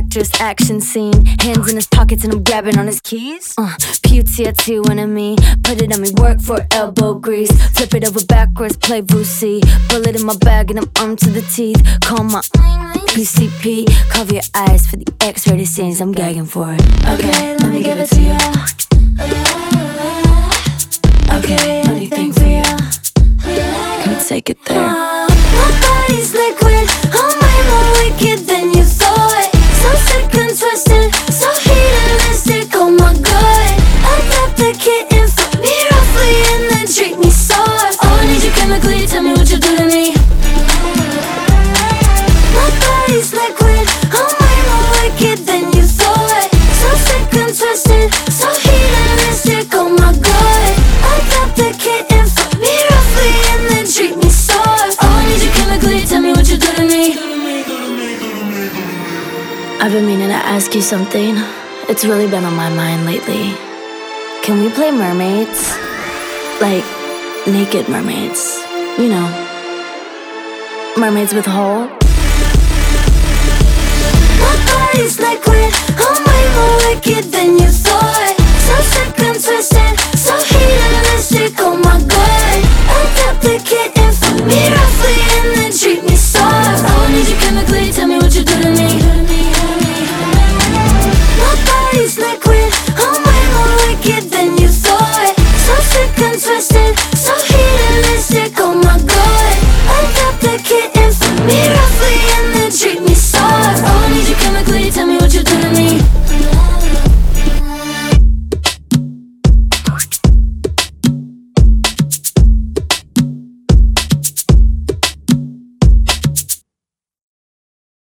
actress, action scene. Hands in his pockets and I'm grabbing on his keys. Pew tattoo enemy, put it on me, work for elbow grease. Flip it over backwards, play Brucey. Bullet in my bag and I'm armed to the teeth. Call my PCP, cover your eyes for the X-rated scenes. I'm gagging for it. Okay, let me give it to you. Okay, anything for you. Can we take it there? My body's liquid, I'm way more wicked than you thought. So sick and twisted, so hedonistic, oh my god. Adapt the kitten, fuck me roughly and then treat me soft. Oh, I need you chemically, tell me what you do to me. My body's liquid, I'm way more wicked than you thought. So sick and twisted, so hedonistic, oh my god. Adapt the kitten, fuck me roughly and then treat me soft. Oh, I need you chemically, tell me what you do to me. I've been meaning to ask you something. It's really been on my mind lately. Can we play mermaids? Like, naked mermaids. You know, mermaids with a hole. My body's liquid, I'm way more wicked than you